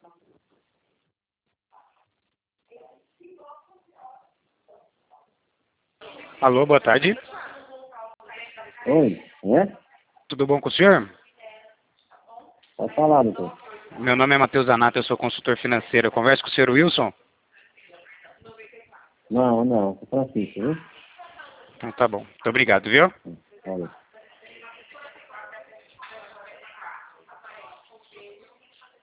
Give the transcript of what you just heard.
Alô, boa tarde. Oi, é? Tudo bom com o senhor? Pode falar, doutor. Meu nome é Matheus Zanato, eu sou consultor financeiro. Eu converso com o senhor Wilson? Não, sou Francisco, viu? Então tá bom. Muito obrigado, viu? Valeu.